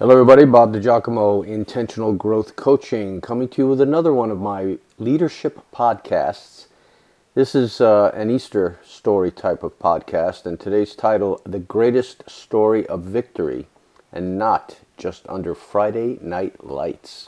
Hello everybody, Bob DiGiacomo, Intentional Growth Coaching, coming to you with another one of my leadership podcasts. This is an Easter story type of podcast, and today's title, The Greatest Story of Victory, and Not Just Under Friday Night Lights.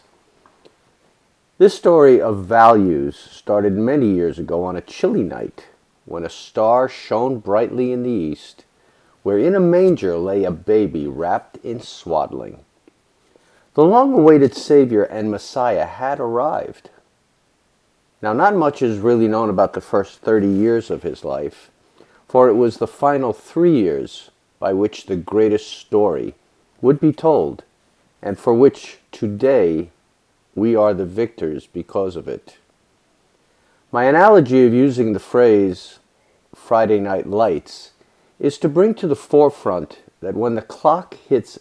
This story of values started many years ago on a chilly night when a star shone brightly in the east, where in a manger lay a baby wrapped in swaddling. The long-awaited Savior and Messiah had arrived. Now, not much is really known about the first 30 years of his life, for it was the final 3 years by which the greatest story would be told, and for which today we are the victors because of it. My analogy of using the phrase Friday Night Lights is to bring to the forefront that when the clock hits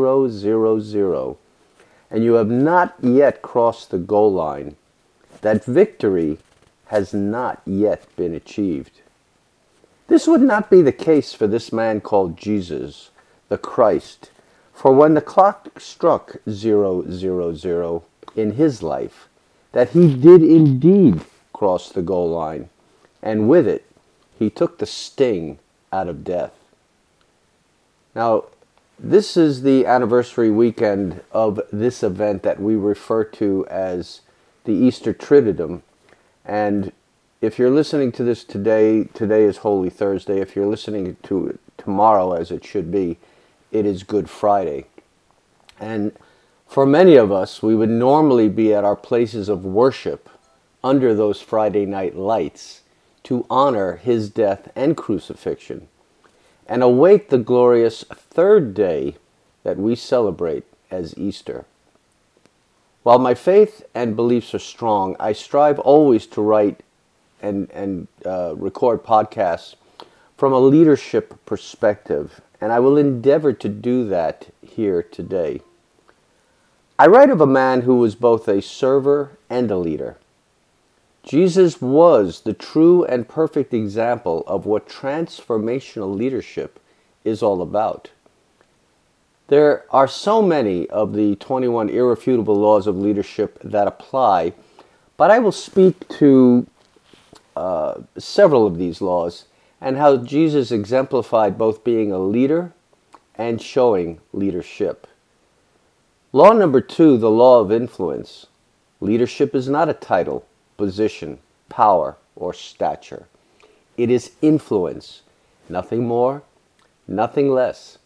000 and you have not yet crossed the goal line, that victory has not yet been achieved. This would not be the case for this man called Jesus, the Christ, for when the clock struck 000 in his life, that he did indeed cross the goal line, and with it, he took the sting out of death. Now, this is the anniversary weekend of this event that we refer to as the Easter Triduum. And if you're listening to this today is Holy Thursday. If you're listening to it tomorrow, as it should be, it is Good Friday. And for many of us, we would normally be at our places of worship under those Friday night lights to honor his death and crucifixion, and await the glorious third day that we celebrate as Easter. While my faith and beliefs are strong, I strive always to write and record podcasts from a leadership perspective, and I will endeavor to do that here today. I write of a man who was both a server and a leader. Jesus was the true and perfect example of what transformational leadership is all about. There are so many of the 21 irrefutable laws of leadership that apply, but I will speak to several of these laws and how Jesus exemplified both being a leader and showing leadership. Law number 2, the law of influence. Leadership is not a title, position, power, or stature. It is influence, nothing more, nothing less.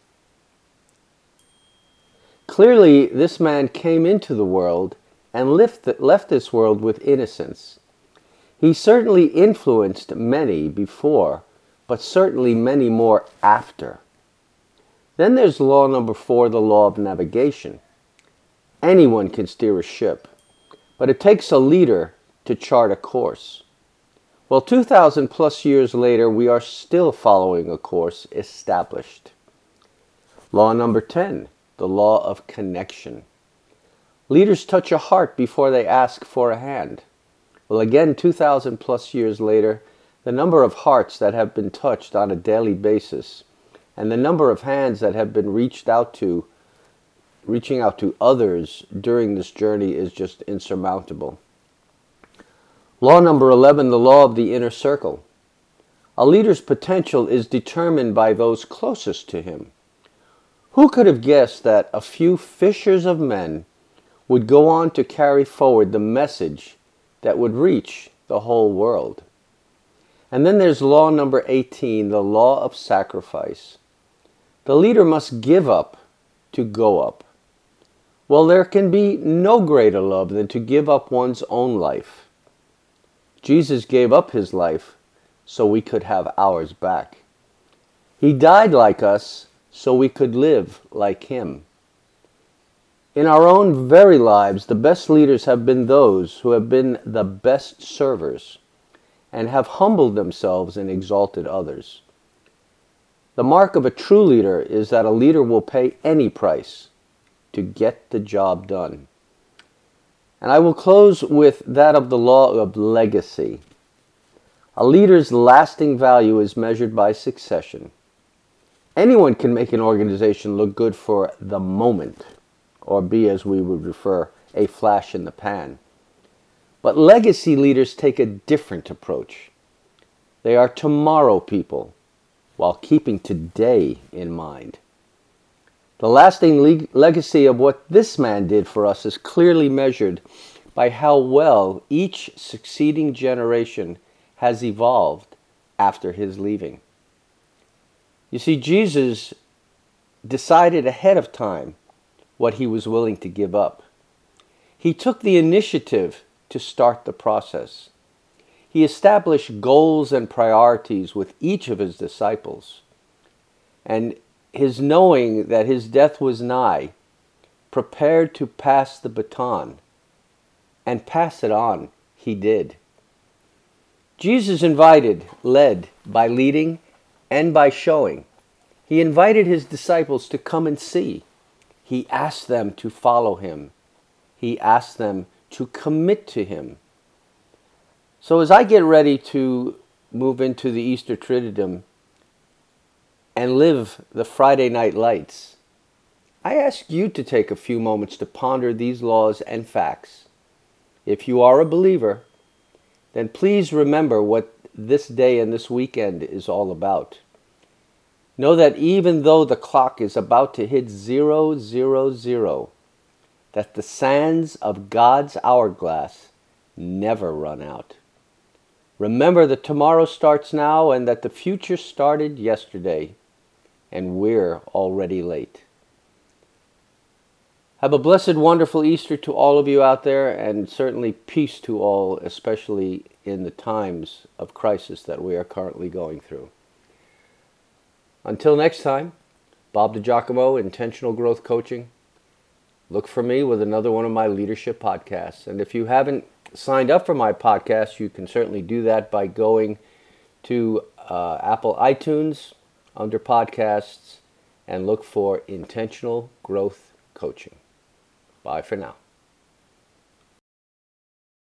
Clearly, this man came into the world and left this world with innocence. He certainly influenced many before, but certainly many more after. Then there's law number 4, the law of navigation. Anyone can steer a ship, but it takes a leader to chart a course. Well, 2,000 plus years later, we are still following a course established. Law number 10, the law of connection. Leaders touch a heart before they ask for a hand. Well, again, 2,000 plus years later, the number of hearts that have been touched on a daily basis and the number of hands that have been reaching out to others during this journey is just insurmountable. Law number 11, the law of the inner circle. A leader's potential is determined by those closest to him. Who could have guessed that a few fishers of men would go on to carry forward the message that would reach the whole world? And then there's law number 18, the law of sacrifice. The leader must give up to go up. Well, there can be no greater love than to give up one's own life. Jesus gave up his life so we could have ours back. He died like us so we could live like him. In our own very lives, the best leaders have been those who have been the best servers and have humbled themselves and exalted others. The mark of a true leader is that a leader will pay any price to get the job done. And I will close with that of the law of legacy. A leader's lasting value is measured by succession. Anyone can make an organization look good for the moment, or be, as we would refer, a flash in the pan. But legacy leaders take a different approach. They are tomorrow people while keeping today in mind. The lasting legacy of what this man did for us is clearly measured by how well each succeeding generation has evolved after his leaving. You see, Jesus decided ahead of time what he was willing to give up. He took the initiative to start the process. He established goals and priorities with each of his disciples. And his knowing that his death was nigh, prepared to pass the baton, and pass it on, he did. Jesus invited, led by leading and by showing. He invited his disciples to come and see. He asked them to follow him. He asked them to commit to him. So as I get ready to move into the Easter Triduum and live the Friday Night Lights, I ask you to take a few moments to ponder these laws and facts. If you are a believer, then please remember what this day and this weekend is all about. Know that even though the clock is about to hit 000, that the sands of God's hourglass never run out. Remember that tomorrow starts now and that the future started yesterday, and we're already late. Have a blessed, wonderful Easter to all of you out there, and certainly peace to all, especially in the times of crisis that we are currently going through. Until next time, Bob DiGiacomo, Intentional Growth Coaching. Look for me with another one of my leadership podcasts. And if you haven't signed up for my podcast, you can certainly do that by going to Apple iTunes under podcasts and look for Intentional Growth Coaching. Bye for now.